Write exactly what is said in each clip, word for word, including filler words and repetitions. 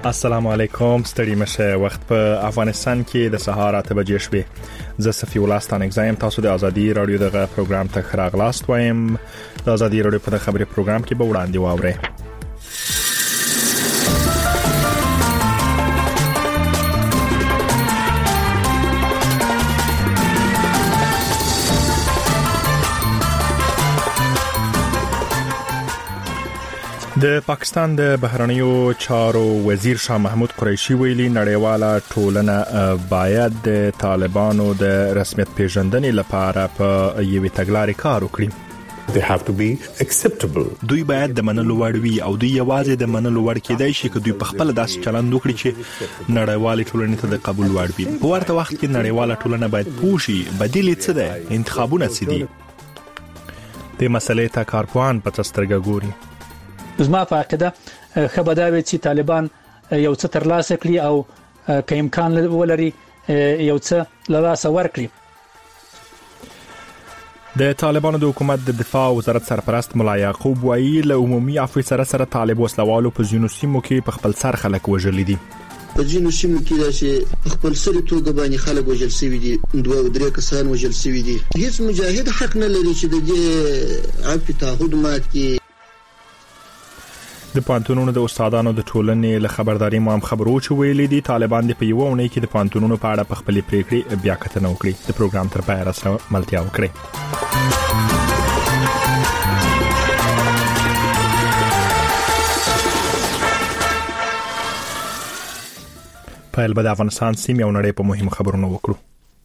السلام علیکم، ستړي مشه. وخت په افغانستان کې د سهار اته بجې شوې. زه صفی الله ستانک زایم. تاسو د ازادي رادیو دغه پروګرام ته راغلاست وایم. د ازادي رادیو په خبري پروګرام کې به وړاندې واورئ. د پاکستان د بهرنیو چارو وزیر شاه محمود قریشي ویلي نړیواله ټولنه باید د طالبانو د رسمیت پیژندنې لپاره په یوې تګلارې کار وکړي. They have to be acceptable. دوی باید د منلو وړ وي او دوی یوازې د منلو وړ کېدای شي که دوی په خپل داس چلند وکړي چې نړیوالې ټولنې ته د قبول وړ وي. په ورته وخت کې نړیواله ټولنه باید پوښي بدیل څه دی، انتخابونه څه دي. د مسلې ته کارپوهان په سترګه ګوري. زما په عقیده خبرداوي چې طالبان یو څه ترلاسه کړي او که امکان ولري یو څه لاسه ورکړي. د طالبانو د حکومت د دفاع وزارت سرپرست ملا یعقوب وایي له عمومي عفو سره سره طالب وسلوالو په ځینو سیمو کې په خپل سر خلک وژلي دي. په ځینو سیمو کې چې خپل سر توګه باندې خلک وژل شوي دي، دوه او درې کسان وژل شوي دي. هیڅ مجاهد حق نه لري چې د دې عفو تعهد مات کړي. د پانتونونو د استادانو د ټولنې له خبرداري مو هم خبرو چې ویلي دي طالبان د په یو اونۍ کې د پانتونونو په اړه په خپل پریکړې بیا کتنه وکړي. د پروګرام تر پایه سره ملتیا وکړي. په بل افغانستان سیمه او نړۍ په مهمو خبرونو وکړو.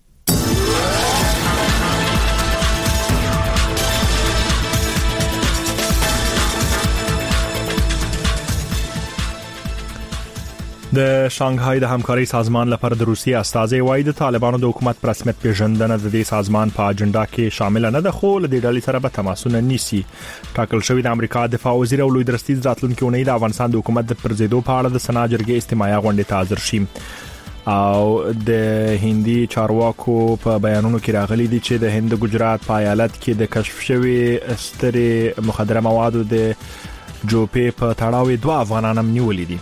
د شانګهای د همکاري سازمان لپاره د روسیې استازي وایي د طالبانو د حکومت پر رسمیت پیژندنه د دې سازمان په اجنډا کې شامل نه ده، خو له دې ډلې سره به تماسونه نیسي. ټاکل شوی د امریکا دفاع وزیر او لوی درستیز راتلونکي اونۍ د افغانستان د حکومت د پرځېدو په اړه د سنا جرګې استماعي غونډې ته حاضر شي. او د هندي چارواکو په بیانونو کې راغلي دي چې د هند ګجرات په ایالت کې د کشف شوی سترې مخدره موادو د جوپې په تړاو دوه افغانان هم نیولي دي.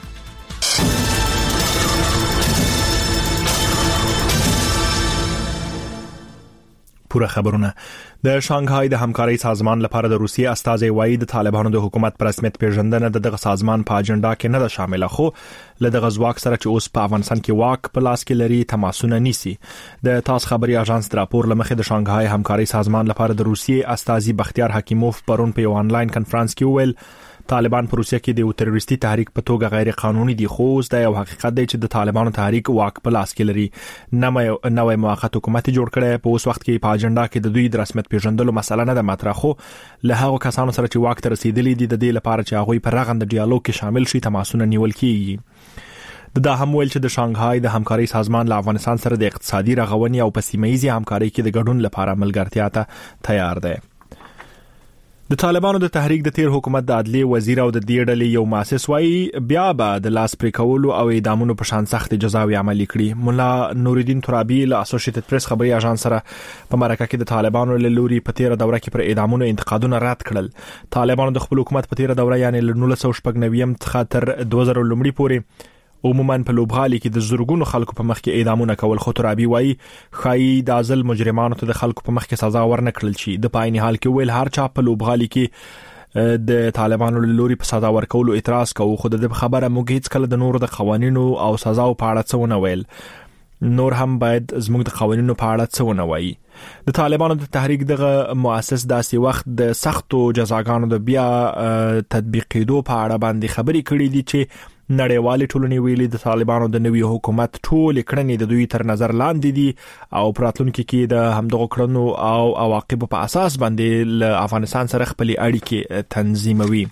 پوره خبرونه. د شانګهای د همکاري سازمان لپاره د روسیې استازي وایي د طالبانو د حکومت پر رسمیت پیژندنه د دغه سازمان په اجنډا کې نه ده شامله، خو له دغه ځواک سره چې اوس په افغانستان کې واک په لاس کې لري تماسونه نیسي. د تاس خبري اژانس د راپور لمخې د شانګهای همکاري سازمان لپاره د روسیې استازي بختیار حکیموف پرون په یو انلاین کانفرنس کې ویل طالبان په روسیه کې د یو تروریستي تحریک په توګه غیر قانوني دي، خو دا یو حقیقت دی چې د طالبانو تحریک واک په لاس کې لري. نوې نوې موقت حکومت جوړ کړي په اوس وخت کې په اجنډا کې د دوی د رسمیت پیژندلو مسله نه ده مطرح، خو له هغو کسانو سره چې واک ته رسیدلي دي د دې لپاره چې هغه په رغند ډیالوګ کې شامل شي تماسونه نیول کیږي. دا هم ویل چې د شانګهای د همکاري سازمان له افغانستان سره د اقتصادي رغونې او په سیمه‌ییزې همکارۍ کې د ګډون لپاره ملګرتیا ته تیار دی. د طالبانو د تحریک د تیر حکومت د عدلیه وزیر او د دې ډلې یو مؤسس وایي بیا به د لاس پرې کولو او اعدامونو په شان سخت جزاوي عملي کړي. مولا نورالدین ترابي له اسوسییټډ پریس خبري اژانس سره په مرکه کې د طالبانو له لوري په تیر دوره کې پر اعدامونو انتقادونه رد کړل. طالبانو د خپل حکومت په تیر دوره یعنی له نولس سوه شپږ نوي څخه تر دوه زره لومړی پورې عموما په لوبغالي کې د زورګونو خلکو په مخ کې اعدامونه کول، خو ترابي وایي خای د ازل مجرمانو ته د خلکو په مخ کې سزا ورنه کړل شي. د پایني حال کې ویل هر چا په لوبغالي کې د طالبانو له لوري په سزا ورکولو اعتراض کوي، خو د خبره موږ هیڅ کله د نورو د قوانینو او سزاو په اړه څه ونه ویل. نور هم باید زموږ د قوانینو په اړه څه ونه وایي. د طالبانو د تحریک دغه مؤسس داسې وخت د سختو جزاګانو د بیا تطبیقېدو په اړه باندې خبرې کړې دي چې نړیوالې ټولنې ویلي د طالبانو د نوي حکومت ټول کړنې د دوی تر نظر لاندې دي او پراتلونکو کې د همدغه کړنو او عواقب په اساس باندې له افغانستان سره خپل اړیکې تنظیموي.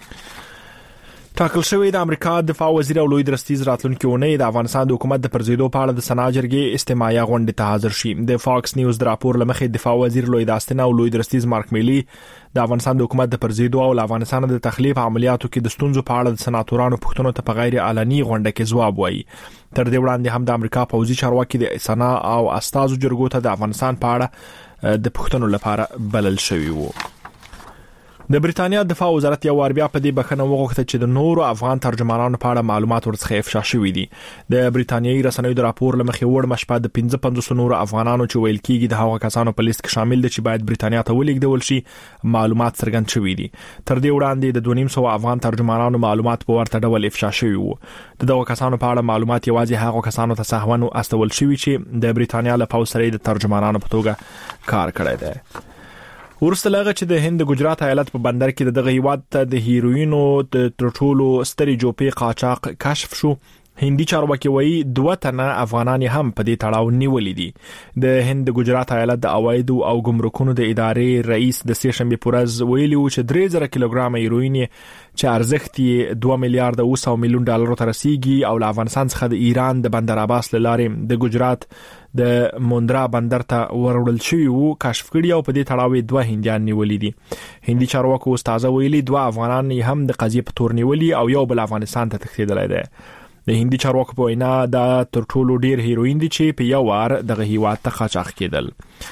ټاکل شوی د امریکا دفاع وزیر او لوی درستیز راتلونکي اونۍ د افغانستان د حکومت د پرځېدو په اړه د سنا جرګې استماعي غونډې ته حاضر شي. د فاکس نیوز د راپور لمخې دفاع وزیر لوی داستنه او لوی درستیز مارک میلی د افغانستان د حکومت د پرځېدو او افغانستان د تخلیف عملیاتو کې د ستونزو په اړه د سناتورانو پوښتنو ته په غیر علني غونډه کې ځواب وایي. تر دې وړاندې هم د امریکا پوځي چارواکي د سنا او استازو جرګو ته د افغانستان په اړه د پوښتنو لپاره بلل شوی وو. د بریټانیا دفاع وزارت یو وار بیا په دې بخنه وغوښته چې د نورو افغان ترجمانانو په اړه معلومات ورڅخه افشا شوي دي. د بریټانیایي رسنیو د راپور لمخې وړ مشپه د پنځه پنځوس نورو افغانانو چې ویل کېږي د هغو کسانو په لیست کې شامل دي چې باید بریټانیا ته ولېږدول شي معلومات څرګند شوي دي. تر دې وړاندې د دوه نیم سوه افغان ترجمانانو معلومات په ورته ډول افشا شوي وو. د دغو کسانو په اړه معلومات یوازې هغو کسانو ته سهون استول شوي چې د بریټانیا له پوځ سره د ترجمانانو په توګه کار کړی دی. ورسته لغه چې د هند ګجرات ایالت په بندر کې دغه هیواد ته د هیروینو د ترټولو ستري جوپې قاچاق کشف شو. هندي چارواکي وایي دوه تنه افغانان هم په دې تړاو نیولې دي. د هند ګجرات ایالت د عواید او ګمرکونو د ادارې رئیس د سې شنبه پورز ویلي و چې درې زره کیلوګرام هیروین چې ارزښت یې دوه میلیارډ او سل میلیون ډالر ته رسیدي او له افغانستان څخه د ایران د بندر عباس لارې د ګجرات د موندرا بندر ته ورول شوی وو کشف کړي او په دې تړاو دوه هندیان نیولې دي. هندي چارواکو استاد ویلي دوه افغانان هم د قضیې په تور نیولې او یو بل افغانستان ته تښتېدلی دی. د هندي چارواکو په وینا دا تر ټولو ډیر هیروین دي چې په یو وار دغه هیواد ته قاچاق کېدل.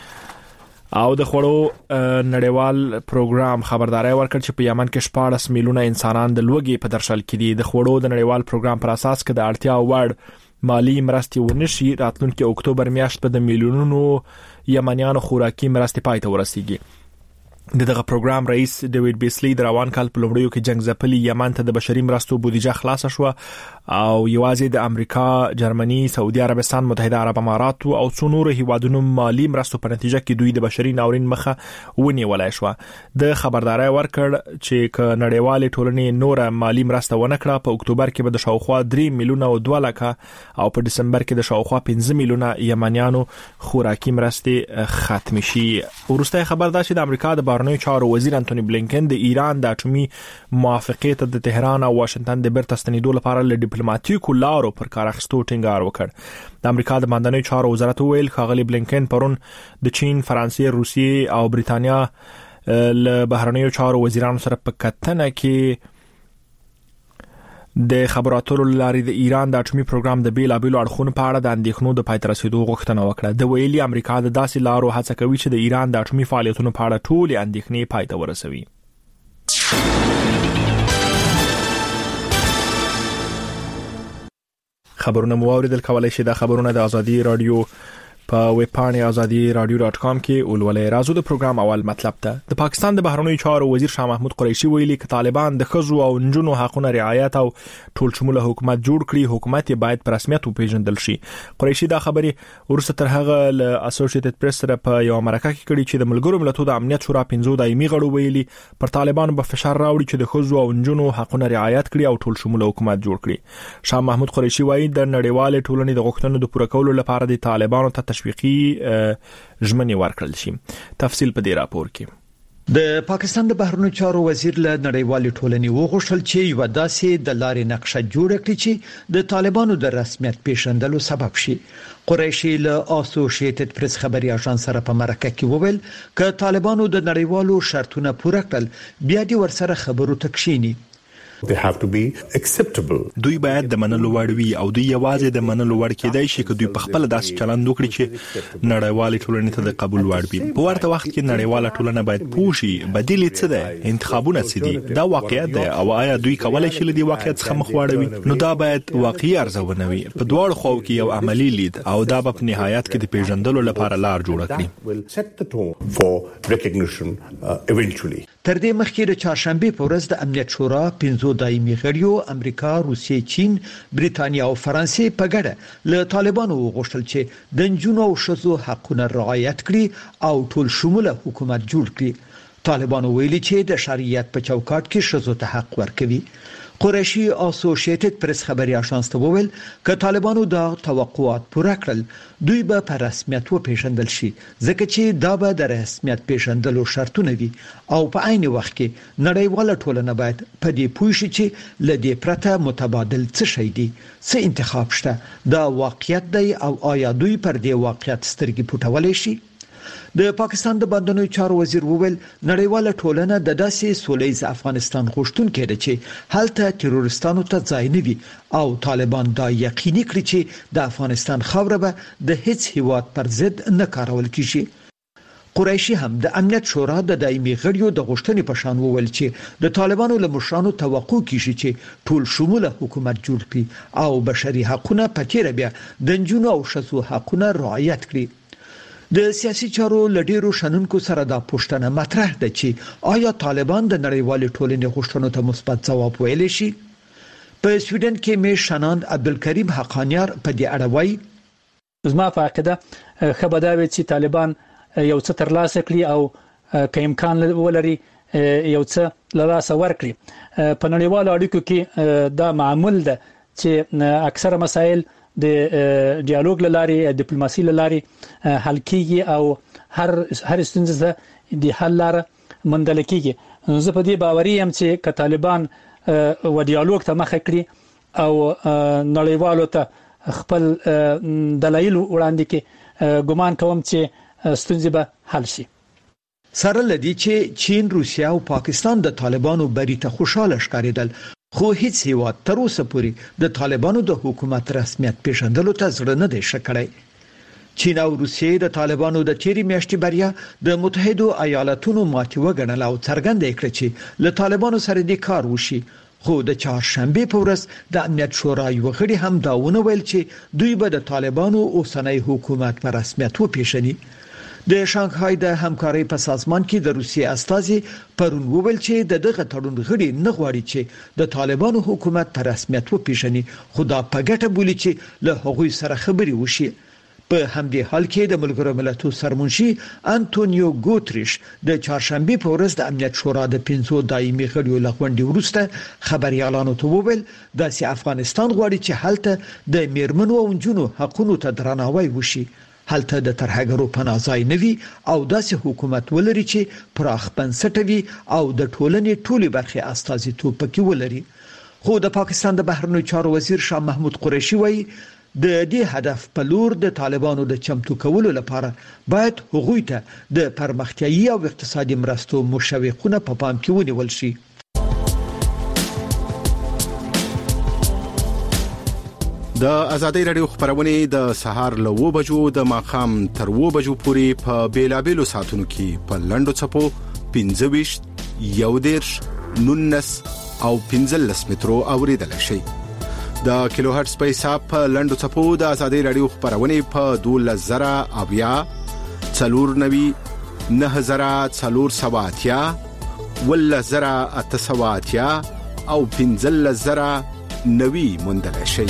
او د خوړو نړیوال پروګرام خبرداري ورکړ چې په یمن کې شپاړس میلیونه انسانان د لوږې په درشل کې دي. د خوړو د نړیوال پروګرام پر اساس کې د اړتیا وړ مالی مرستې ونشي راتلونکي اکتوبر میاشت په د میلیونونو یمنیانو خوراکي مرستې پای ته ورسیږي. د دغه پروګرام رئیس ډیوډ بیسلی د روان کال په لومړیو کې جنگ ځپلي یمن ته د بشري مرستو بودیجه خلاص شو او یوازې د امریکا، جرمني، سعودي عربستان، متحده عرب امارات او څو نور هیوادونو مالی مرستو په نتیجه کې دوی د بشري ناورین مخه ونیولای شو. د خبرداري ورکړ چې ک نړیوال ټولنې نور مالی مرسته ونه کړه په اکتوبر کې به د شاوخوا درې میلیونه او دوه لکه او په دسمبر کې د شاوخوا پنځه میلیونه یمنیانو خوراکي مرستې ختم شي. ورسته خبر ده چې د امریکا د بهرنیو چارو وزیر انټونی بلینکن د ایران د اټومي موافقې ته د تهران او واشنگټن د بیرته ستنېدو لپاره له ډیپلوماټیکو لارو پر کار اخیستو ټینګار وکړ. د امریکا د بهرنیو چارو وزارت ویل ښاغلي بلینکن پرون د چین، فرانسې، روسیې او بریټانیا له بهرنیو چارو وزیرانو سره په کتنه کې د خبراتو لاري د ایران د اټومي پروګرام د بیلابېلو اړخونو په اړه د اندېښنو د پای ته رسیدو غوښتنه وکړه. د ویلي امریکا د داسې لارو هڅه کوي چې د ایران د اټومي فعالیتونو په اړه ټولې اندېښنې پای ته ورسوي. خبرونه مو اوریدل، کولای شئ د خبرونه د ازادي رادیو په ویب پاڼې ازادي رادیو ډاټ کام کې ولولئ. راځو د پروګرام اول مطلب ته. د پاکستان د بهرنیو چارو وزیر شاه محمود قریشي ویلي چې طالبان د خزو او نجونو حقوقو رعایت او ټول شموله حکومت جوړ کړي، حکومت باید په رسمیت وپیژندل شي. قریشي دا خبرې ورسته تر هغه ل اسوسییټډ پریس سره په یو مرکه کې کړي چې د ملګرو ملتونو د امنیت شورا پنځو دایمي غړو ویلي پر طالبانو په فشار راوړي چې د خزو او نجونو حقوقو رعایت کړي او ټول شموله حکومت جوړ کړي. شاه محمود قریشي وایي د نړیوال ټولنې د غوښتنو د پوره کولو لپاره د طالبانو ته تشویقي ژمنې ورکړل شي. تفصیل په دې راپور کې. د پاکستان د بهرنیو چارو وزیر له نړیوالې ټولنې وغوښتل چې یو داسې د لارې نقشه جوړ کړي چې د طالبانو د رسمیت پیژندلو سبب شي. قریشي له اسوسییټډ پریس خبري اژانس سره په مرکه کې وویل چې طالبانو د نړیوالو شرطونه پوره کړل بیا دې ورسره خبرو تکشيني. They have to be acceptable. دوی باید د منلو وړ وي او دوی یوازې د منلو وړ کېدای شي چې دوی په خپل داسې چلند وکړي چې نړیوالې ټولنې ته د قبول وړ وي. په ورته وخت کې نړیواله ټولنه باید پوه شي بدیل څه دی، انتخابونه څه دي، دا واقعیت دی او آیا دوی کولای شي له دې واقعیت څخه مخ واړوي. نو دا باید واقعي ارزونه وي په دواړو خواو کې یو عملی لید او دا په نهایت کې د پیژندلو لپاره لار جوړ کړي. تر دې مخکې د چهارشنبه په ورځ د امنیت شورا پنځو دایمي غړیو امریکا، روسیې، چین، بریټانیا او فرانسې په ګډه له طالبانو وغوښتل چې د نجونو او ښځو حقوقونه رعایت کړي او ټول شموله حکومت جوړ کړي. طالبانو ویلي چې د شریعت په چوکاټ کې ښځو ته حق ورکوي. قریشي اسوسییټډ پریس خبري اژانس ته وویل چې طالبانو د توقعات پوره کړل دوی به په رسمیت وپیژندل شي ځکه چې دا به د رسمیت پیژندلو شرطونه وي او په عین وخت کې نړیواله ټولنه باید په دې پوه شي چې لدې پرته متبادل څه شي دي، څه انتخاب شته، دا واقعیت دی او آیا دوی پر دې واقعیت سترګې پټولای شي. د پاکستان د بهرنیو چارو وزیر وویل نړیواله ټولنه د داسې سولهییز افغانستان غوښتونکې ده چې هلته تروریستانو ته ځای نه وي او طالبان دا یقیني کړي چې د افغانستان خاوره به د هیڅ هیواد پر ضد نه کارول کیږي. قریشي هم د امنیت شورا د دایمي غړیو د غوښتنې په شان وویل چې د طالبانو له مشرانو توقع کیږي چې ټول شموله حکومت جوړ کړي او بشري حقوقونه په تیر بیا د جنونو او شذو حقوقونه رعایت کړي د سیاسي چارو لډیرو شنونکو سره دا پوښتنه مطرح ده چې آیا طالبان د نړیوال ټولنې غوښتنو ته مثبت ځواب ویلی شي په سویډن کې مې شناند عبدالکریم حقانیار په دې اړه وایي زما په عقیده خبرداوي چې طالبان یو څه ترلاسه کړي او که امکان ولري یو څه لاسه ورکړي په نړیوالو اړیکو کې دا معمول ده چې اکثره مسایل د ډیالوګ لاري ډیپلوماسي لاري حل کیږي او هر هر ستونزه د حل لاره مندل کیږي زه په دې باوري یم چې ک طالبان و ډیالوګ ته مخه کړي او نړیوالو ته خپل دلایل وړاندې کړي ګومان کوم چې ستونزې به حل شي سره لدی چې چین روسیا او پاکستان د طالبانو بری ته خوشاله ښکارېدل خو هیڅ هیواد تر اوسه پورې د طالبانو د حکومت رسمیت پیژندلو ته زړه نه دی ښه کړی چین او روسیې د طالبانو د تیری میاشتې بریا د متحده ایالاتونو ماتې وګڼل او څرګنده کړه چې له طالبانو سره د کار وشي خو د چهارشنبه په ورځ د امنیت شورا یو غړي هم دا ونه ویل چې دوی به د طالبانو اوسنۍ حکومت په رسمیت وپیژني د شانګهای د همکارۍ په سازمان کې د روسیې استازي پرون وویل چې د دغه تړون غړي نه غواړي چې د طالبانو حکومت په رسمیت وپیژني خو دا په ګټه بولي چې له هغوی سره خبري وشي په همدې حال کې د ملګرو ملتونو سرمنشي انټونیو ګوتریش د چهارشنبه په ورځ د امنیت شورا د پنځو دایمي غړیو لغونډې وروسته خبريالانو ته وویل د افغانستان غواړي چې هلته د میرمنو او نجونو حقوقو ته درناوی وشي هلته د ترهګرو پناهځای نوي او داسې حکومت ولري چې پراخ بنسټه وي او د ټولنې ټولي برخې استازیتوب پکې ولري خو د پاکستان د بهرنیو چارو وزیر شاه محمود قریشي وایي د دې هدف په لور د طالبانو د چمتو کولو لپاره باید هغوی ته د پرمختیايي او اقتصادي مرستو مشوقونه په پام کې ونیول شي د ازادي رادیو خبرونه د سهار له و بجو د ماخام تر و بجو پورې په بیلابېلو ساتونو کې په لندو چپو پنځه ویشت یو دیرش نونس او پنځلس مترو اوریدل شي د کیلو هرتز په حساب په لندو چپو د ازادي رادیو خبرونه په دوله زرا اویا څلور نوي نه زرا څلور سواتیا ولا زرا اتسواتیا او پنځلس زرا نوي مندل شي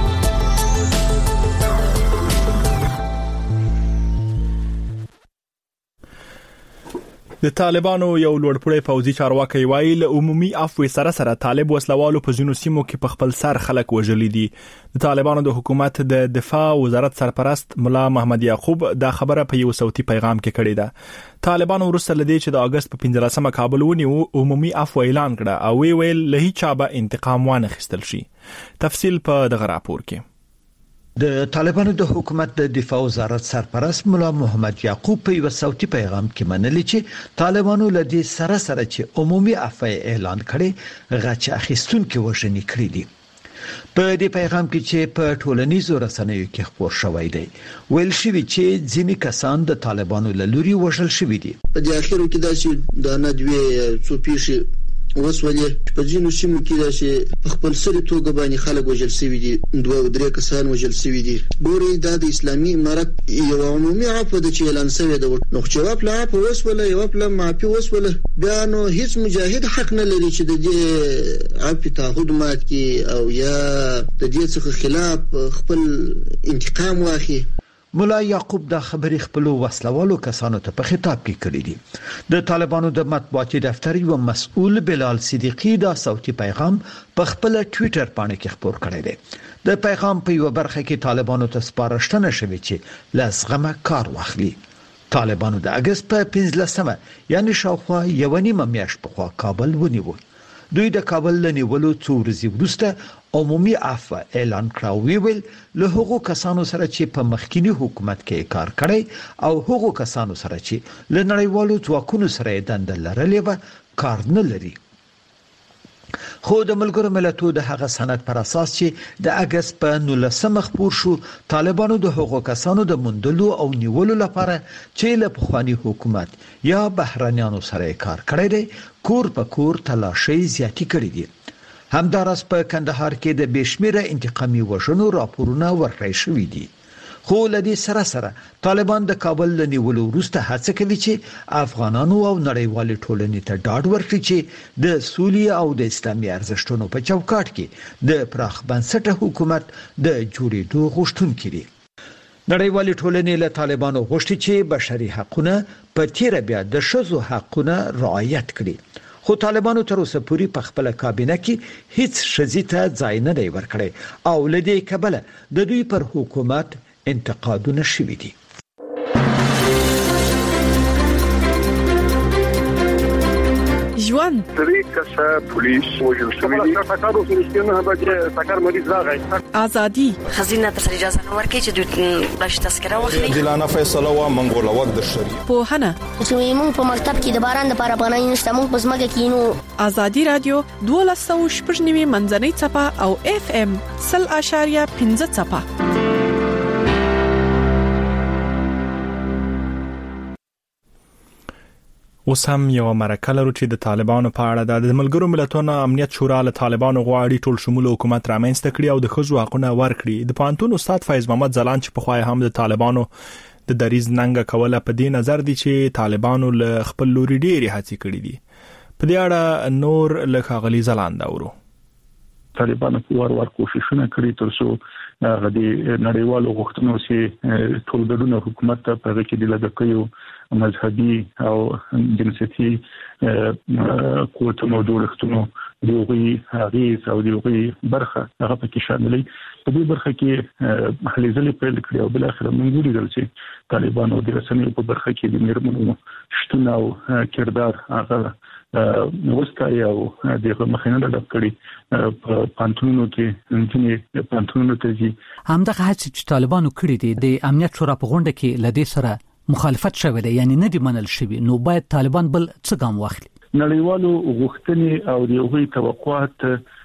د طالبانو یو لوړپوړی پوځي چارواکي وایي له عمومي عفو سره سره طالب وسلوالو په ځینو سیمو کې په خپل سر خلک وژلي دي د طالبانو د حکومت د دفاع وزارت سرپرست ملا محمد یعقوب دا خبره په یو صوتي پیغام کې کړې ده طالبانو ورسره لدی چې د اگست په پنځلسمه کابل ونیو عمومي عفو اعلان کړه او وی ویل له هیڅ چا به انتقام وانه خستل شي تفصیل په دغه راپور کې د طالبانو د حکومت د دفاع وزارت سرپرست ملا محمد یعقوب په یو صوتي پیغام کې منلي چې طالبانو له دې سره سره چې عمومي عفو اعلان کړي غچ اخیستون کې وژنې کړې دي په دې پیغام کې چې په ټولنیزو رسنیو کې خبر شوی دی ویل شوی چې ځینې کسان د طالبانو له لوري وژل شوی دي په دې اخیرو کې داسې د نه دوی څو پیښې وسولې په ځینو سیمو کې داسې خپل سری توګه باندې خلک وژل شوی دي دوه او درې کسان وژل شوی دي ګوري د اسلامي امارت یو عمومي عفو د چې اعلان شوی دی نو جواب لا په وسوله یو په معافي وسوله بیا نو هیڅ مجاهد حق نه لري چې د دې عفو تعهد مات کی او یا د دې څخه خلاف خپل انتقام واخلي ملا یعقوب دا خبرې خپل وسلوالو کسانو ته په خطاب کې کړې دي د طالبانو د مطبوعاتي دفتر یو مسؤل بلال صدیقی دا صوتي پیغام په خپل ټوئیټر باندې کې خبر کړی دی د پیغام په یو برخه کې طالبانو ته سپارښتنه شوې چې لازمه کار واخلي طالبانو د اگست په پنځلسمه یعنی شاوخوا یو نیمه میاشت په خوا کابل ونیو دوی د کابل لنیولو څو ورځې وروسته عمومي عفو اعلان کړو ویل له هغو کسانو سره چې په مخکینی حکومت کې کار کړی او هغو کسانو سره چې له نړیوالو ځواکونو سره دند لرلې و کار نه لري خو د ملګرو ملتونو د هغه سند پر اساس چې د اگست په نولسمه خبر شو طالبانو د حقوقو کسانو د مندلو او نیولو لپاره چې له پخوانی حکومت یا بهرانيانو سره کار کړی دی کور په کور تلاشي زیاتی کړی دي همدارس په کندهار کې د بشمیره انتقامي وژنو راپورونه ورکړی شوې دي خو لدی سره سره طالبان د کابل د نیولو وروسته هڅه کوي چې افغانانو او نړیوال ټولنې ته ډاډ ورکړي چې د سولې او د اسلامي ارزښتونو په چوکاټ کې د پراخ بنسټه حکومت د جوړېدو غوښتونکي دي نړیوال ټولنې له طالبانو غوښتي چې بشري حقوقونه په تیر بیا د شذو حقوقونه رعایت کړي خو طالبانو تر اوسه پورې په خپل کابینه کې هیڅ شذې ته ځای نه دی ورکړی او لدی کبله د دوی پر حکومت انتقادونه شوي دي ژوند طریقه پولیس وجل شوی دی تاسو سره به سکر مریض راغی ازادي خزینه تر اجازه نور کې چې دوی باش تذکره واخلي دلانه فیصله وا منګول وخت د شریعه په هنه چې موږ په مکتب کې د باران د لپاره پناه نشته موږ په سمګه کې نو ازادي رادیو دولسو شپږنیمه منځنۍ چپه او اف ام صفر اشاریه پنځه چپه اوس هم یو مرکه لرو چې د طالبانو په اړه د ملګرو ملتونو امنیت شورا له طالبانو غواړي ټول شمول حکومت رامنځته کړي او د خزو حقوقونه ورکړي د پانتون استاد فیض محمد زلان چې په خوای هم د طالبانو د دریز ننګه کوله په دې نظر دي چې طالبانو له خپل لوري ډېری هڅې کړې دي په دې اړه نور له غلي زلان دا ورو طالبانو په ور کوششونه کړې تر څو غدي نړیوالو غوښتنو سي ټول ګډون حکومت ته په کې د لګکیو مذهبي او جنسيتي قوت موجودښتونو دیوغي غیز او دیوغي برخه هغه پکې شاملې په دې برخه کې هلي ځلې پیل کړې او بل اخر موږ ولیدل چې طالبانو د رسنیو په برخه کې د میرمنو شتون او کردار هغه نوښتای او دغه مخینه د کړی په پانتونو کې ځینې پانتونو ته دي همدغه هڅه چې طالبانو کړې دي د امنیت شورا په غونډه کې لدې سره مخالفت شوه دی یعنی نه دی منل شوی نو باید طالبان بل څه ګام واخلي نړیوالو غوښتنې او د هغوی توقعات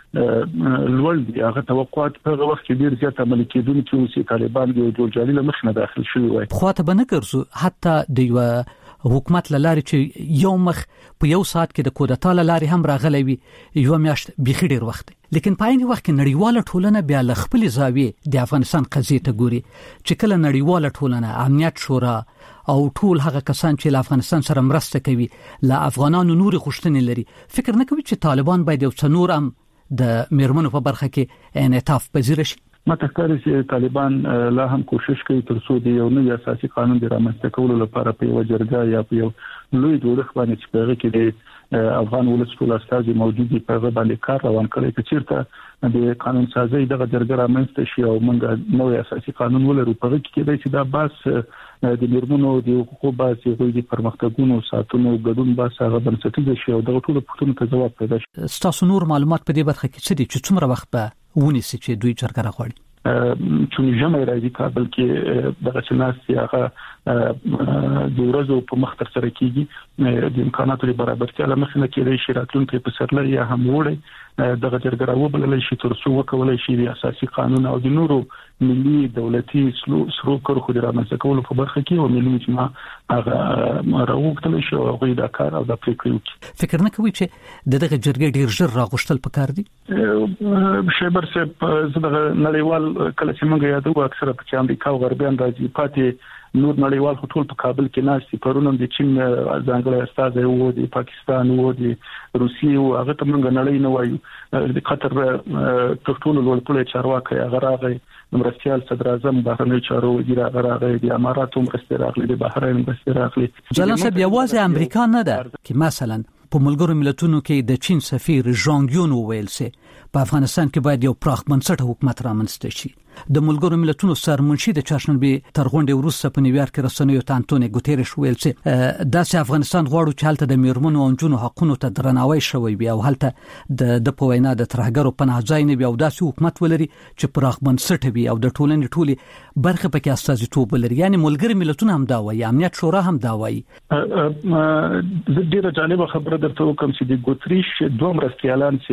لوړ دي هغه توقعات په وخت کې ډیر زیات عملي کېدونکي او چې طالبان د جوړجالي له مخ نه داخل شوی وي خواته به نه ګرځو حتی د یو حکومت لاره چې یو مخ په یو ساعت کې د کودتا لاره هم راغلی وي یو میاشت بيخي ډیر وخت لیکن په عین وخت کې نړیواله ټولنه بیا ل خپل زاویه د افغانستان قضیه ته ګوري چې کله نړیواله ټولنه امنیت شورا او ټول هغه کسان چې له افغانستان سره مرسته کوي له افغانانو نور غوښتنې لري فکر نه کوي چې طالبان باید یو څنور هم د میرمنو په برخه کې انعطاف پذیر شي ماته ښکاري چې طالبان لا هم کوشش کوي تر څو د یو نوی اساسي قانون د رامنځته کولو لپاره په یو جرګه یا په یو لوی جوړښت باندې چې په هغه کې د افغان ولس ټول استازي موجود دي په هغه باندې کار روان کړي چې چیرته د قانون سازي دغه جرګه رامنځته شي او موږ نوی اساسي قانون ولرو په هغه کې چې دا باس د میرمنو د حقوقو باسي غوړي د پرمختګونو ساتونو ګډون باس هغه بنسټیز شي او دغه ټول پوښتنو ته ځواب پیدا شي تاسو نور معلومات په دې برخه کې څه دي چې څومره وخت به ونیسي چې دوی جرګه راغړي چې جمع راځي کابل کې دغه چناسي هغه د ورځو په مختر سره کېږي د امکاناتو لپاره برابرتیا لمخنه کې شي راتلونکي په سرلې یا هم وړي دغه جرګه راوبلل شي تر څو وکولای شي د اساسي قانون او د نورو ملي دولتي سرو کړو د رامنځته کولو په برخه کې او ملي اجماع هغه راوغتل شي او غوړي د کار او د پریکړې فکر نه کوي چې دغه جرګه ډیر ژر راغشتل پکار دي شیبر سپ زغه نړیوال کله چې موږ یادو اکثره په امریکا او غربیان راځي پاتې نور نړیوال ټول په کابل کې ناشتي پرونم د چین ځانګړی استاد وو د پاکستان وو د روسیې او هغه ته موږ نړۍ نه وایو د قطر ټولو ولټول چارواکي هغه راغی مرستيال صدر اعظم بهرنی چارو وزیر هغه راغی د اماراتو مرستي راغلي د بحرین مرستي راغلي ځلان صاحب یوازې امریکا نه ده چې مثلا په ملګرو ملتونو کې د چین سفیر ژانګ یون ویل سي په افغانستان کې باید یو پراخ بنسټه حکومت رامنځته شي د ملګرو ملتونو سرمنشي د چاشنبه تر غونډې وروسته په نیویارک کې رسنیو ته انټونی ګوتيريش ویل چې داسې افغانستان غواړو چې هلته د میرمنو او نجونو حقوقو ته درناوی شوی وي او هلته د د پوینا د ترهګرو پناه ځای نه وي او داسې حکومت ولري چې پراخ بنسټه وي او د ټولنې ټولي برخه پکې استازیتوب ولري یعنی ملګري ملتونه هم دا وایي امنیت شورا هم دا وایي د ډیره جالبه خبره درته کوم چې د ګوتریش دوه مرستيالان چې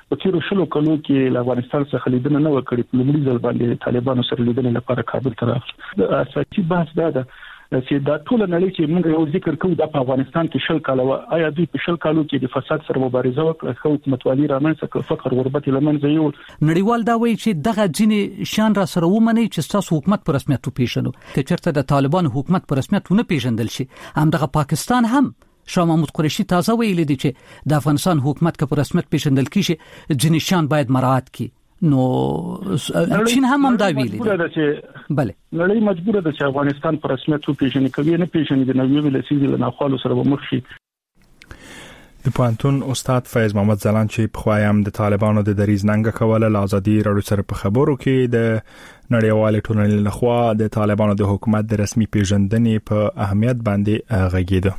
په تیر شلو کلو کې له افغانستان څخه لیدنه نه وکړي په لومړي ځل باندې طالبانو سره لیدنه لپاره کابل ته راغلي. اساسي بحث دا ده چې دا ټول نړۍ چې موږ یو ذکر کوو د افغانستان کې شل کاله آیا دوی په شل کالو کې د فساد سره مبارزه وکړه، حکومتوالي رامنځته کړه، فقر غربت لمنځه یوړ. نړیوال دا وایي چې دغه ځینې شان را سره ومني چې تاسو حکومت په رسمیت وپیژنو. که چېرته د طالبان حکومت په رسمیت ونه پیژندل شي، هم دغه پاکستان هم شاه محمود قریشي تازه ویلي دي چې د افغانستان حکومت که په رسمیت پیژندل کیږي ځینې شان باید مراعات کړي. نو چین هم هم دا ویلي دي. بله نړۍ مجبوره ده چې افغانستان پر رسمیت وپیژني، کوي نه پیژني د نوې لسیزې له ناخوالو سره به مخ شي. د پوهنتون استاد فیض محمد زلان چې په خوایم د طالبانو د دریز ننګه کوله له ازادي راډیو سره په خبرو کې د نړیوال ټولنې لخوا د طالبانو د حکومت د رسمي پیژندنې په اهمیت باندې غږیده.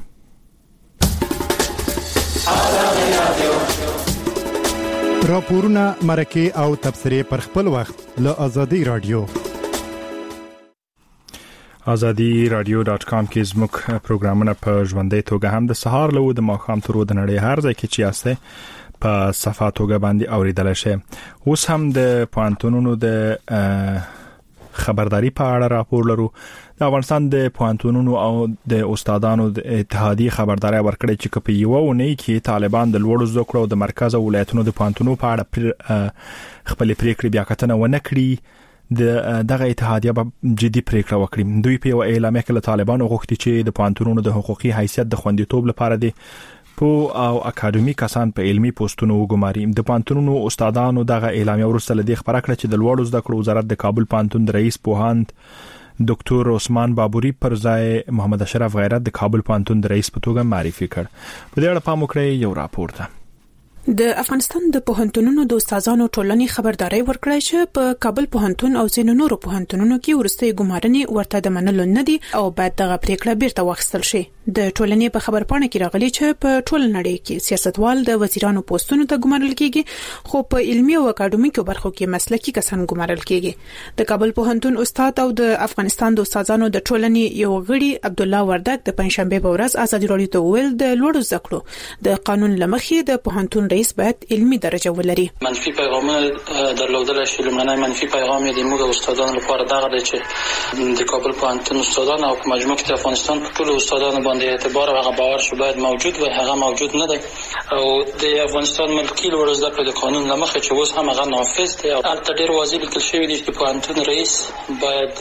راپورونه مرکه او تبصره پر خپل وخت له ازادي رادیو ازادي رادیو ډاټ کام کې زموږ پروګرامونه په ژوندۍ توګه هم د سهار له د ماښام تر د نړۍ هر ځای کې چې یاست په صفحه توګه باندې اوریدل شي. اوس هم د پوهنتونونو د خبرداري په اړه راپور لرو. د افغانستان د پوهنتونونو او د استادانو د اتحادیې خبرداري ورکړې چې په یو ونې کې طالبان د لوړو زده کړو د مرکز او ولایتونو د پوهنتونو په اړه خپل پریکړې بیا کتنه ونه کړي، د دغه اتحادیه به جدي پریکړه وکړي. دوی په یو اعلامیه کې له طالبانو غوښتي چې د پوهنتونونو د حقوقي حیثیت د خوندیتوب لپاره دي په او اکاډمي کسان په علمي پوسټونو وګماري. د پوهنتونونو استادانو دغه اعلامیه ورسته لدی خبره کړه چې د لوړو زده کړو وزارت د کابل پوهنتون د رئیس پوهاند ډاکټر عثمان بابوري پر ځای محمد اشرف غیرت د کابل پوهنتون د رئیس په توګه معرفي کړ. په دې اړه پام وکړئ یو راپور ده. د افغانستان د پوهنتونونو د استادانو ټولنې خبرداري ورکړه چې په کابل پوهنتون او ځینو نورو پوهنتونونو کې ورستي ګمارنې ورته د منلو نه دي او باید دغه پریکړه بیرته واخیستل شي. د ټولنې په خبرپاڼه کې راغلي چې په ټول نړۍ کې سیاستوال د وزیرانو پوسټونو ته ګمارل کیږي، خو په علمي او اکاډمیکو برخو کې مسلکي کسان ګمارل کیږي. د کابل پوهنتون استاد او د افغانستان د استادانو د ټولنې یو غړي عبد الله وردک د پنځشنبه په ورځ ازادي راډیو ته ویل د لوړو زده کړو د قانون لمخې د پوهنتون رئیس باید علمي درجه ولري. منفي پیغامونه درلودل شي. لمنای منفي پیغام د موږ استادانو لپاره دغه دی چې د کابل پوهنتون استادانو او مجموعه کې د افغانستان په ټول استادانو باندې اعتبار او باور شو باید موجود وي. هغه موجود نه دی او د افغانستان ملکي لوړ زده کړو د قانون لمخې چې اوس هم هغه نافذ دی. البته ډیر واضح لیکل شوی دی چې پوهنتون رئیس باید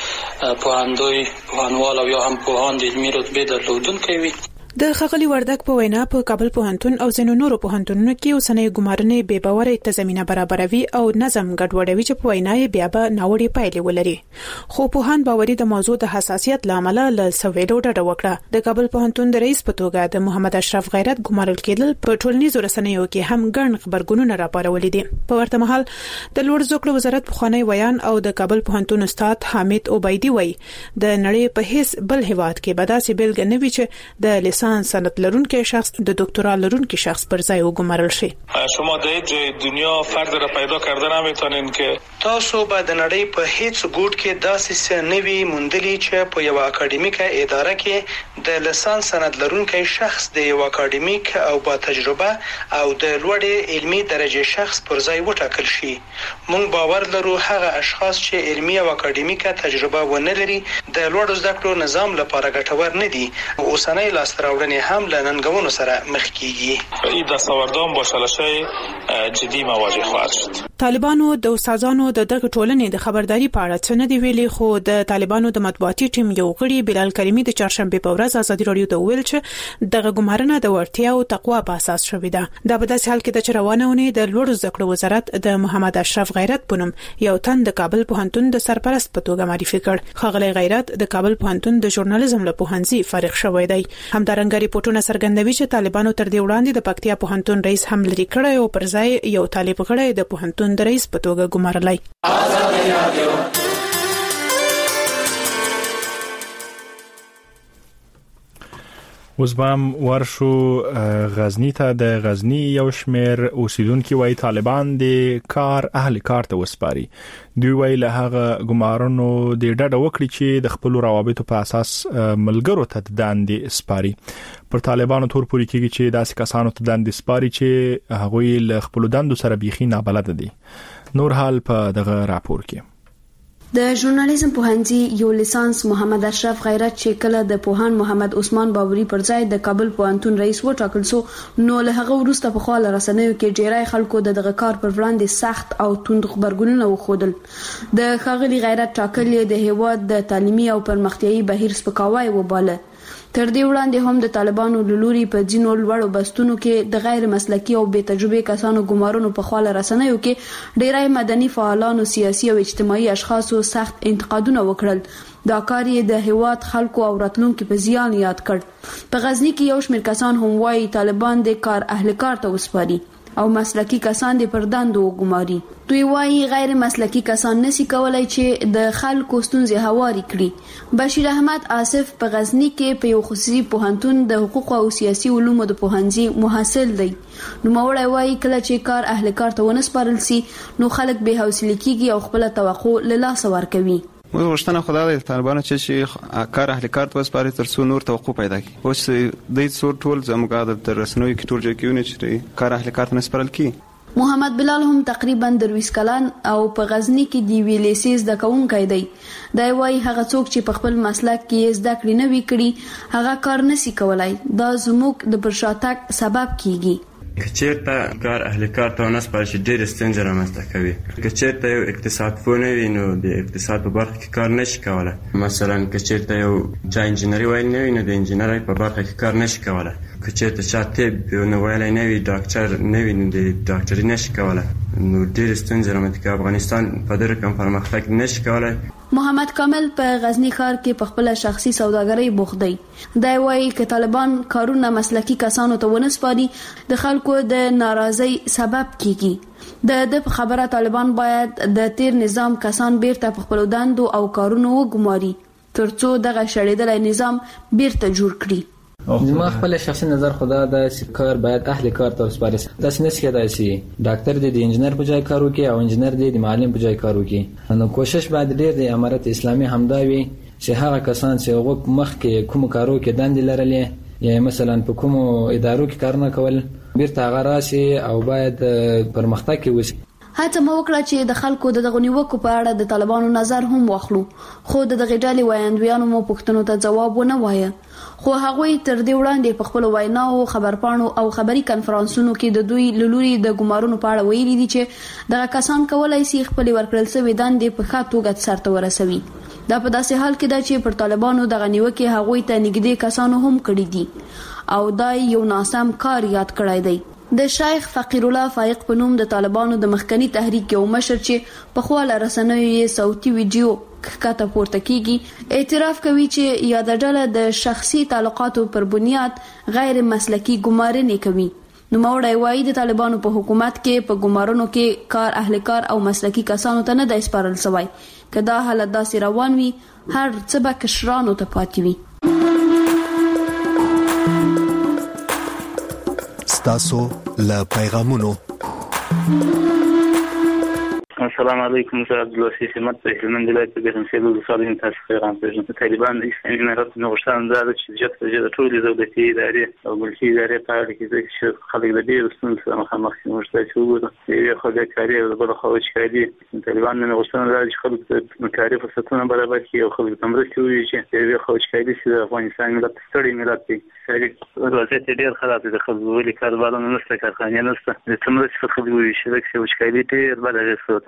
پوهاندوی پوهنوال او یا هم پوهاند علمي رتبه درلودونکی وي. د خغلی وردک په وینا په کابل پوهنتون او ځینو نورو پوهنتونونو کې اوسنۍ ګمارنې بې باورۍ ته زمينه برابروي او نظم ګډوډوي چې په وینا یې بیا به ناوړي پایلې ولري. خو پوهان باوري د موضوع د حساسیت لامل له سویډو ډډه وکړه. د کابل پوهنتون د رئیس په توګه د محمد اشرف غیرت ګمارل کېدل په ټولنیزو رسنیو کې هم ګڼ خبرګونونه راپارولي دي. په ورته مهال د لوړ زده کړو وزارت پخوانی ویان او د کابل پوهنتون استاد حامد عبیدی وایي د نړۍ په هیڅ بل هیواد کې به داسې بیلګه نه وي چې د لیسانس سند لرونکي شخص د دکترا لرونکي شخص پر ځای وګمارل شي. شما در جای دنیا فرد را پیدا کرده نمیتونین که تاسو به د نړۍ په هیڅ ګوټ کې داسې څه نوي موندلي چې په یو اکاډمیکه اداره کې د لیسانس سند لرونکي شخص د یو اکاډمیک او با تجربه او د لوړې علمي درجه شخص پر ځای وټاکل شي. موږ باور لرو هغه اشخاص چې علمي او اکاډمیکه تجربه ونه لري د لوړ زده کړو نظام لپاره ګټور نه دي. اوسنۍ لاستهراوړنې هم له ننګونو سره مخ کیږي. این دستاوردان با چالش‌های جدی مواجه خواهد شد. طالبانو د استادانو د دغه ټولنې د خبرداري په اړه څه نه دی ویلي، خو د طالبانو د مطبوعاتي ټیم یو غړي بلال کریمي د چهارشنبه په ورځ ازادي راډیو ته ویل چې دغه ګمارنه د ورتیا او تقوا په اساس شوې ده. دا په داسې حال کې د چروانونه د لوړو زده کړو وزارت د محمد اشرف غیرت په نوم یو تن د کابل پوهنتون د سرپرست په توګه معرفي کړ. خغلی غیرت د کابل پوهنتون د ژورنالیزم له پوهنځي فارغ شوی دی. همدارنګه ریپورتونه څرګندوي چې طالبانو تر دې وړاندې د پکتیا پوهنتون رئیس هم لري کړی او پر ځای یو طالب غړی د پوهنتون د رئیس په توګه ګمارلی. اوس بام ورشو غزنی ته د غزنی یو شمیر اوسیدونکو وای طالبان د کار اهل کار ته وسپاري دوی وای له هغه ګمارونو د ډډه وکړي چې د خپل روابطو په اساس ملګرو ته داندې سپاري پر طالبانو تور پوری کیږي چې داسې کسانو ته داندې سپاري چې هغه له خپل دندو سره بيخي نابلد دي نور حال په دغه راپور کې د ژورنالیزم پوهنځي یو لیسانس محمد اشرف غیرت چې کله د پوهان محمد عثمان باوري پر ځای د کابل پوهنتون رئیس وټاکل شو نو له هغه وروسته په خاله رسنیو کې ډیری خلکو د دغه کار پر وړاندې سخت او توند خبرګونونه وخودل د خاغلی غیرت ټاکل د هیواد د تعلیمي او پرمختیايي بهیر سپکاوی وباله تر دې وړاندې هم د طالبانو لوري په ځینو لوړو بستونو کې د غیر مسلکي او بې تجربه کسانو ګمارونو په خاله رسنیو کې ډیری مدني فعالانو سیاسي او اجتماعي اشخاصو سخت انتقادونه وکړل دا کار یې د هیواد خلکو او راتلونکو په زیان یاد کړ په غزنی کې یو شمېر کسان هم وایي طالبان د کار اهل کار ته وسپاري او مسلکي کسان د پرداندو ګماري دوی وایي غیر مسلکي کسان نشي کولای چې د خلکو ستونزې هواري کړي بشیر احمد آصف په غزنی کې په یو خصوصي پوهنتون د حقوق او سیاسي علومو د پوهنځي محصل دی نو موړی وایي کله چې کار اهل کار ته ونسپارل سي نو خلک به حوصله کیږي او خپل توقع له لاس ورکوي موږ غوښتنه خو دا د طالبانو چې کار اهل کار ته وسپاري تر څو نور توقع پیدا کړي اوس د څو ټول زموږ د رسنیو کې ټول ځای کې چې کار اهل کار ته نسپارل کی محمد بلال هم تقریبا درویس کلان او په غزنی کې دی ویلیسیز د کونکای دی دا وایي هغه څوک چې په خپل مسلک کې زده کړې نه وی کړي هغه کار نشي کولای دا زموږ د پرشاتک سبب کیږي کچېرته کار اهل کار ته ونسپارل شي ډېر ستونزې رامنځته کوي کچېرته یو اقتصاد پوه نه وي نو د اقتصاد په برخه کې کار نشي کولی مثلا کچېرته یو چا انجینري ویل نه وي نو د انجینرۍ په برخه کې کار نشي کولی کچېرته چا طب نه ویلی نه وي ډاکټر نه وي نو د ډاکټري نشي کولی نو ډېرې ستونزې رامنځته کوي افغانستان په دې رقم پرمختګ نشي کولی محمد کامل په غزنی ښار کې په خپل شخصي سوداګرۍ بوخت دی دا وایي چې طالبان کارونه مسلکي کسانو ته ونسپاري د خلکو د ناراضي سبب کیږي د د خبره طالبان باید د تیر نظام کسان بیرته په خپل دندو او کارونو وګماري ترڅو دغه شړېدلې نظام بیرته جوړ کړي زما خپل شخصي نظر خدا د کار باید اهل کار ته وسپاري تاسو نه سکیدای شي ډاکټر د انجنیر په ځای کار وکړي او انجنیر د معلم په ځای کار وکړي نو کوشش باید ډېر د امارت اسلامي همداوي چې هغه کسان چې هغه مخ کې کوم کارو کې دند لرلې یا مثلا په کوم ادارو کې کار نه کول بیرته هغه راشي او باید پرمختګ وکړي هڅه مو وکړه چې د خلکو د دغه نیوکو په اړه د طالبانو نظر هم واخلو خو د دغه ډلې وایندویانو مو پوښتنو ته ځواب ونه وایه خو هغه تر دې وړاندې په خپل ویناو خبرپاڼو او خبري کانفرنسونو کې د دوی لوري د ګمارونو په اړه ویلي دي چې دغه کسان کولای شي خپل ورکړل شوی دندې په ښه توګه سرته ورسوي دا په داسې حال کې ده چې پر طالبانو دغه نیوکه هغه ته نږدې کسانو هم کړی دي او دا یو ناسم کار یاد کړی دی د شیخ فقیر الله فائق په نوم د طالبانو د مخکنی تحریک یو مشر چې په خواله رسنیو یې صوتي ویډیو کته پورته کیږي اعتراف کوي چې یاد ډله د شخصي تعلقاتو پر بنیاد غیر مسلکي ګمارنې کوي نو موړی وایي د طالبانو په حکومت کې په ګمارونو کې کار اهل کار او مسلکي کسانو ته نه د اسپارل شوی کدا حالت داسې روان وي هر څه به کشرانو ته پاتې وي تاسو له پیغامونو السلام علیکم زه عبدالوسی سمت په هلمند ولایت کې د سیلو د صالحین تاسو پیغام پېژنم طالبان د اسلامي امارت نو غوښتنه ده چې جته چې د ټولې دولتي ادارې او ملکي ادارې په اړه کې چې خلک د ډېر ستونزو سره مخامخ دي موږ ته چې وګورو یو خدای کاری او بل خو چې کاری طالبان نو غوښتنه ده چې خلک د مکاري فرصتونه برابر کړي او خلک د مرستې وي چې یو خو چې کاری چې د افغانستان ملت ستړي ملت دی وضعیت ډېر خراب دی د خلکو ولې کاروبارونه نشته کارخانې نشته د څومره چې خلک وي چې د وچکالي ډېر بد اغېز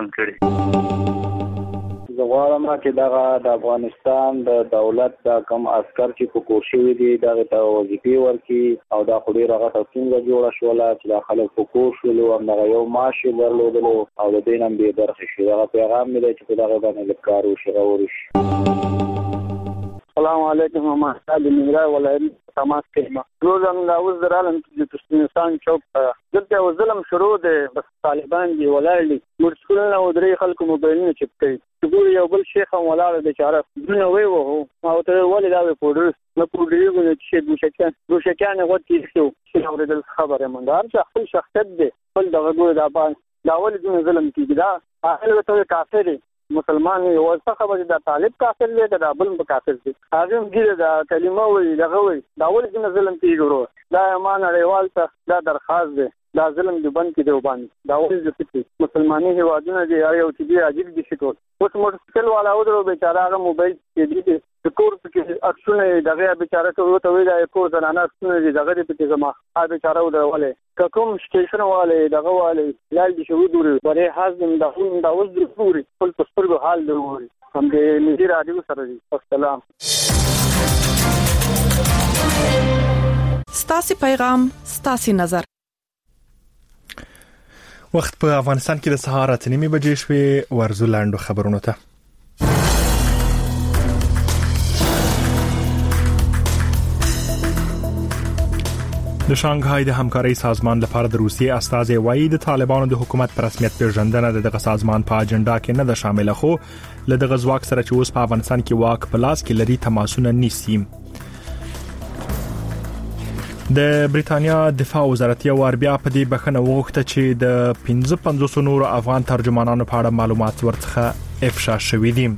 زه غواړم چې دغه د افغانستان د دولت د کم عسكر چې په کوشش دي دغه ته وظیفې ورکړي او دا خو ډېر هغه څنګه جوړه شوله چې د خلک په کوشش ولو همدغه یو معاش درلودلو او د دې نن به برخه شي دغه پیغام مې دی چې په دغه باندې کار وشي او ورشي السلام علیکم ما د نیمرا ولایت تماس کړم روزم دا اوس درالم چې تستانستان چوک دلته ظلم شروع دی بس طالبان دی ولایت مرسلونه او درې خلکو موبایلونه چپ کوي ګور یو بل شیخ هم ولاړ دی چاره نو وی وو او ته ولې دا پودر نو پودرونه چې دوشکان دوشکان غوتی شو چې اوریدل خبره مونږ هر خپل شخصیت دی خپل دغه ګور دا باندې دا ولې د ظلم کیږي دا اهل ته کافر دی مسلمان یو څه خبره دا طالب کافر دی دا بل کافر دی هغه ګیره دا کلمه وی دغه وی دا ولې د ظلم کیږي دا ایمان اړیوال ته دا درخواست دی دا ظلم دی بند کې دی وباندې دا ولې چې مسلمانۍ هوادونه دی یو چې دی عجیب دي شي ټول اوس موټرسایکل والا او درو بیچاره هغه موبایل کې دی د کور کې اکشن دغه بیچاره ته ته وی دا کور زنانه اکشن دی دغه په زما هغه بیچاره و درواله کوم سټیشن والے دغه والے لال دي شو دوری ورې حاضر د دا اوس د پوری خپل پسپرګو حال دی هم دې مدیر راډیو سره دی السلام ستاسي پیغام ستاسي نظر وخت په افغانستان کې د سهار اته نیمه بجې شوې ورزو لاندو خبرونه ته د شانګهای د همکارۍ سازمان لپاره د روسیې استازي وایي د طالبانو د حکومت پر رسمیت پیژندنه دغه سازمان په اجنډا کې نه ده شامله خو له دغه ځواک سره چې اوس په افغانستان کې واک په لاس کې لري تماسونه نیسي د بریتانیا دفاع وزارت یو ور بیا په دې بخنه وغوښته چې د پنځه پنځوس نور افغان ترجمانانو په اړه معلومات ورڅخه افشا شوې دي.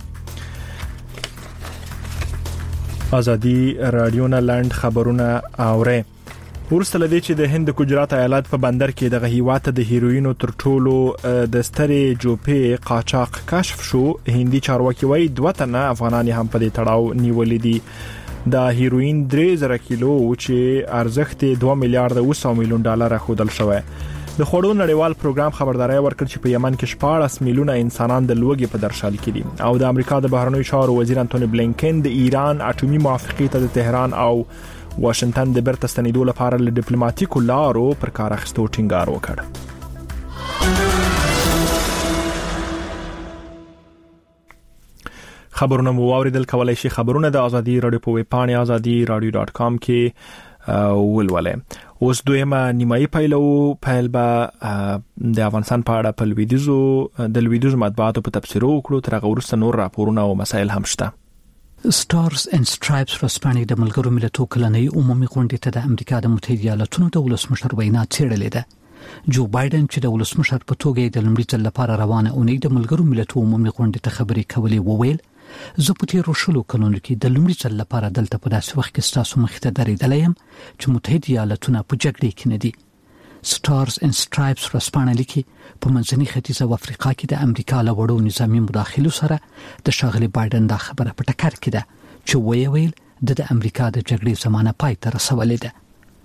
ازادي رادیو نه لاند خبرونه اوري. ورسته لدی چې د هند ګجرات ایالت په بندر کې د غهیوات د هیروینو تر ټولو د سترې جوپې قاچاق کشف شو. هندي چارواکي وایي دوه تنه افغانان هم په دې تړاو نیولې دي. د هیروین درې زره کیلو چې ارزښت دوه میلیارډ او سل میلیون ډالر خودل شوی. د خوړو نړیوال پروګرام خبرداري ورکړ چې په یمن کې شپاړس میلیونه انسانان د لوږې په درشل کې دي او د امریکا د بهرنیو چارو وزیر انټونی بلینکن د ایران اټومي موافقې ته د تهران او واشنگټن د بیرته ستنېدو لپاره له ډیپلوماټیکو لارو پر کار اخیستو ټینګار وکړ. خبرونه مو واوریدل کولای شي خبرونه د ازادي رادیو په ویب پاڼه ازادي رادیو ډاټ کام کې ولولئ. اوس دویمه نیمایي پیلو پیل به د افغانستان په اړه په لویدیزو د لویدیزو مطبوعاتو په تفسیرو وکړو تر هغه وروسته نور راپورونه او مسایل هم شته. سټارز اینڈ سټرایپس رسپانې د ملګرو ملتونو کلنۍ عمومي غونډې ته د امریکا د متحده ایالاتونو د ولسمشر وینا څېړلې ده. جو بایدن چې د ولسمشر په توګه د لومړي ځل لپاره روانه اونۍ د ملګرو ملتونو عمومي غونډې ته خبرې کولې وویل زه په تیرو شلو کلونو کې د لومړي ځل لپاره دلته په داسې وخت کې ستاسو مخې ته درېدلی یم چې متحده ایالاتونه په جګړې کې نه دي. سټارز اینڈ سټرایپس رسپانې لیکي په منځني ختیځ او افریقا کې د امریکا له وړو نظامی مداخلو سره د ښاغلي بایدن دا خبره په ټکر کې ده چې ویې ویل د امریکا د جګړې زمانه پای ته رسولې ده.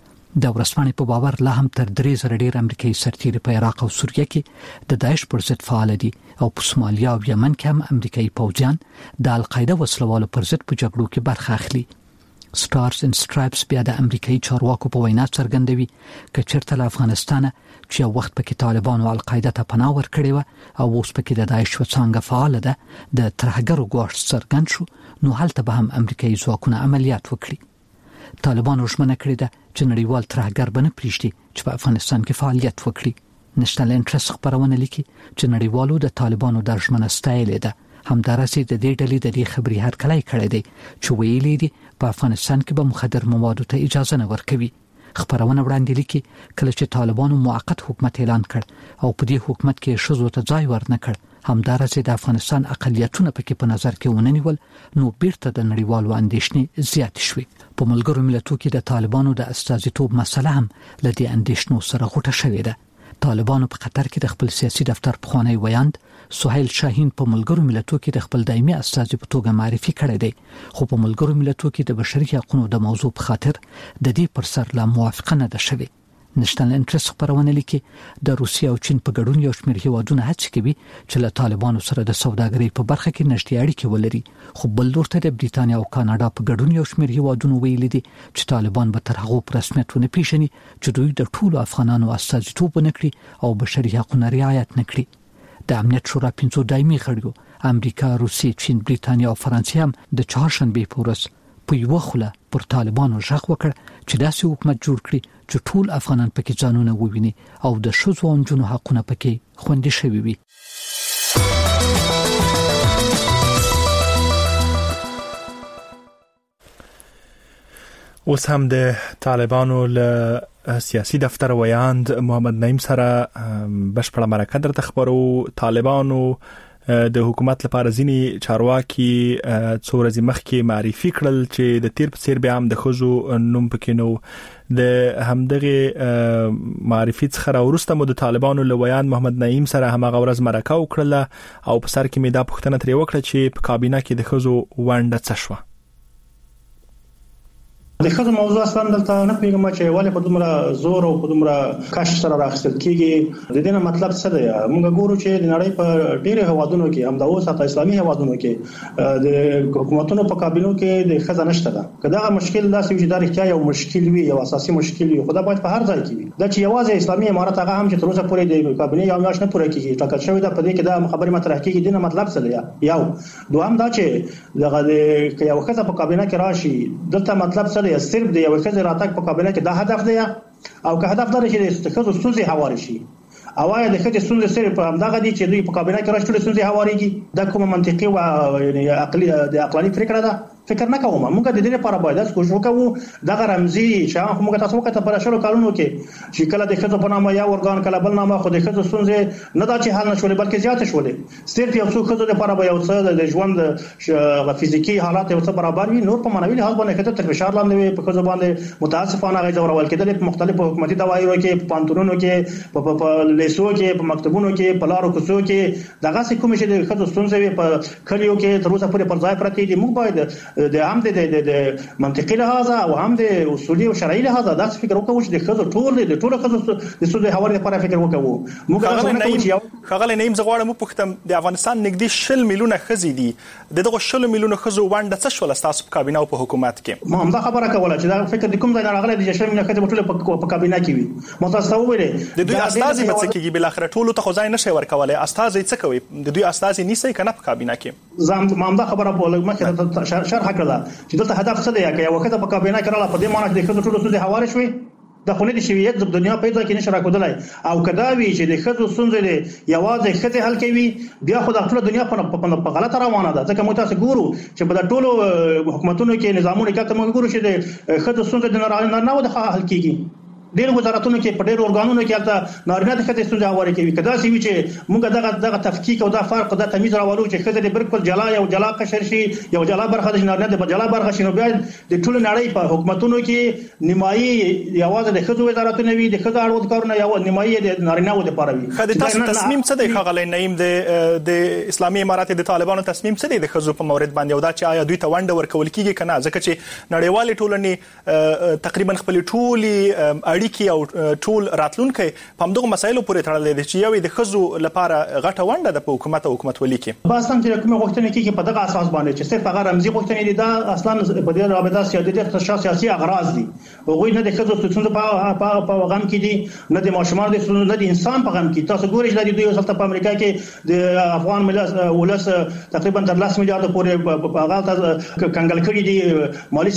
د ورسپانې په باور لا هم تر درې زره ډیر امریکایي سرتیري په عراق او سوریه کې د داعش پر ضد فعال دي او په سومالیا او یمن کې هم امریکایي پوځیان د القاعده وسلوالو پر ضد په جګړو کې برخه اخلي. سټارز اینڈ سټرایپس بیا د امریکایي چارواکو په وینا څرګندوي چې چیرته له افغانستان چې یو وخت پکې طالبان او القاعده ته پناه ورکړي و او اوس پکې د داعش وڅانګه فعال ده د ترهګرو ګواښ څرګند شو نو هلته به هم امریکایي ځواکونه عملیات وکړي. طالبانو ژمنه کړې ده چې نړیوال ترهګر به نه پرېږدي چې په افغانستان کې فعالیت وکړي. نېشنل انټرست خبرونه لیکي چې نړیوالو د طالبانو د ژمنه ستایلې ده. همدارسې د دې ډلې د دې خبري هرکلی کړی دی چې ویلي دي په افغانستان کې به مخدر موادو ته اجازه نه ورکوي. خبرونه وړاندې لیکي کله چې طالبانو موقت حکومت اعلان کړ او په دې حکومت کې ښځو ته ځای ورنکړ همدارسې د افغانستان اقلیتونه پکې په نظر کې وننیول نو بیرته د نړیوالو اندېښنې زیاتې شوې. په ملګرو ملتونو کې د طالبانو د استازیتوب مسله هم له دې اندېښنو سره غوټه شوې ده. طالبانو په قطر کې د خپل سیاسي دفتر پخوانی ویاند سهیل شاهین په ملګرو ملتونو کې د خپل دایمي استازي په توګه معرفي کړی دی خو په ملګرو ملتونو کې د بشري حقوقو د موضوع په خاطر د دې پر سر لا موافقه نه ده شوې. نېشنل انټرست خبرونه لیکي د روسیې او چین په ګډون یو شمېر هیوادونه هڅه کوي چې له طالبانو سره د سوداګرۍ په برخه کې نږدې اړیکې ولري خو بل لور ته د بریتانیا او کاناډا په ګډون یو شمېر هیوادونه ویلي دي چې طالبان به تر هغو په رسمیت ونه پیژني چې دوی د ټولو افغانانو استازیتوب ونه کړي او بشري حقوقونه رعایت نه کړي. د امنیت شورا پنځو دایمي غړیو امریکا، روسیې، چین، بریتانیا او فرانسې هم د چهارشنبې په ورځ په یو خله پر طالبانو ژغ وکړ چې داسې حکومت جوړ کړي چې ټول افغانان پکې ځانونه وویني او د ښځو او نجونو حقونه پکې خوندي شوي وي. اوس هم د طالبانو له سیاسي دفتر ویاند محمد نعیم سره بشپړه مرکه درته خبرو. طالبانو د حکومت لپاره ځینی چارواکي څو ورځې مخکې معرفي کړل چې د تیر په څیر بیا هم د ښځو نوم پکې نو د همدغه معرفي څخه وروسته مو د طالبانو له ویاند محمد نعیم سره همغه ورځ مرکه وکړه او په سر کې مې دا پوښتنه ترې وکړه چې په کابینه کې د ښځو ونډه څه شوه. د خزو موضوع اصلا دلته نه پیغام چې والي په دومره زور او په دومره کاش سره راخستل کیږي. د دې نه مطلب څه دی؟ موږ ګورو چې د نړۍ په ډیره هوادونو کې هم د اوس حتی اسلامي هوادونو کې د حکومتونو په کابینو کې د خزه نشته ده. کدا مشکل داسې چې دا اړتیا یو مشکل وي یو اساسي مشکل وي خدای باید په هر ځای کې وي. دا چې یوازې اسلامي امارات هغه هم چې تر اوسه پورې د کابینې یو میاشت نه پوره کیږي ټاکل شوی دا په دې کې دا خبرې مطرح کیږي. د نه مطلب څه دی؟ یو دوام دا چې دغه یو خزه په کابینه کې راشي دلته مطلب څه دی؟ صرف د یو خزه راتګ په کابینه کې دا هدف دی او که هدف لري چې د خزو ستونزې هواري شي او یا د خزې ستونزې سره په همدغه دي چې دوی په کابینه کې راشي ستونزې هواريږي. دا کومه منطقي او یعنی عقلي د عقلاني فکر ده؟ فکر نه کوم. موږ د دې لپاره باید کوشش وکړو دغه رمزي چې موږ تاسو وکړه په شلو کالونو کې چې کله د خزو په نامه یا ورګان کله بل نامه خو د خزو ستونزې نه دا چې حل نشولې بلکې زیات شولې. صرف یو څو خزو لپاره به یو څه د ژوند فزیکی حالات یو څه برابر وي نور په معنوي لحاظ باندې خزو تر فشار لاندې په خزو باندې متاسفانه غي ځورول کېدل په مختلفو حکومتي دوايرو کې په پانتونونو کې په لیسو کې په مکتبونو کې په لارو کوڅو کې دغه کوم چې د خزو ستونزې په کلیو کې تر اوسه پورې پر ځای پرته دي. موږ باید د هم د د منطقي لحاظ او هم د اصولي او شرعي لحاظ دا فکر وکړو چې د خزو ټول د ټول خزو د سود حواله لپاره فکر وکړو. موږ خغل نیم زغواړم پختم د افغانستان نږدې شل میلیونه خزې دي. دغه شل میلیونه خزو ونډه څه شول تاسو په کابینه او په حکومت کې؟ ما هم دا خبره کوله چې دا فکر د کوم ځای نه راغلی د شل میلیونه خزې ټول په کابینه کې وي. متاسفه ویلې د دوی استازي مڅ کېږي بل اخر ټول ته خدای نشي ورکولای. استازي څه کوي؟ د دوی استازي نیسي کنه په کابینه کې؟ زم ما هم دا خبره بوله مخه شرح کړه چې دلته هدف څه دی؟ که یو وخت په کابینه کې رااله په دې معنی چې د خزو ټول ستونزې هواري شوي د خونې د شویت د دنیا پیدا کې نشه راکودلای او کدا وی چې د خزو ستونزې یوازې خزه حل کوي بیا خو د ټول دنیا په غلطه روانه ده. ځکه موږ تاسو ګورو چې په ټولو حکومتونو کې نظامونو کې موږ ګورو چې د خزو ستونزې د نه د حل کیږي. ډېر وزارتونو کې په ډېر ارګانونو کې البته نارینه د خزې ستونزې هواري کوي. کدا سی وی چې موږ دغه دغه تفکیک او دا فرق دا تمیز راوړو چې خزې د بالکل جلا یو جلا قشر شي یو جلا برخه د نارینه د جلا برخه شي نو بیا د ټول نړۍ په حکومتونو کې نیمایي یوازې د خزو وزارتونه وي د خزو اړوند کارونه یو نیمایي د نارینه و د پاره وي. خدای تاسو تصمیم څه دی خغلی نعیم د د اسلامي امارات د طالبانو تصمیم څه دی د خزو په مورد باندې او دا چې آیا دوی ته ونډه ورکول کیږي کنه؟ ځکه چې نړیوالې ټولنې تقریبا خپل ټولي اړیکې او ټول راتلونکي په همدغه مسایلو پورې تړلې دي چې یوې د خزو لپاره غټه ونډه د حکومت او حکومت ولي کې بس هم چې کومه غوښتنه کیږي په دغه اساس باندې چې صرف هغه رمزي غوښتنې دي دا اصلا په دې رابطه سیاسي د سیاسي اغراض دي. هغه نه د خزو ستونزې په په غم کې دي نه د ماشومان د ستونزې نه د انسان په غم کې. تاسو ګورئ چې د دوی وسلته په امریکا کې د افغان ملت ولس تقریبا تر لاس میلیارډ پورې هغه کنګل کړي دي مالی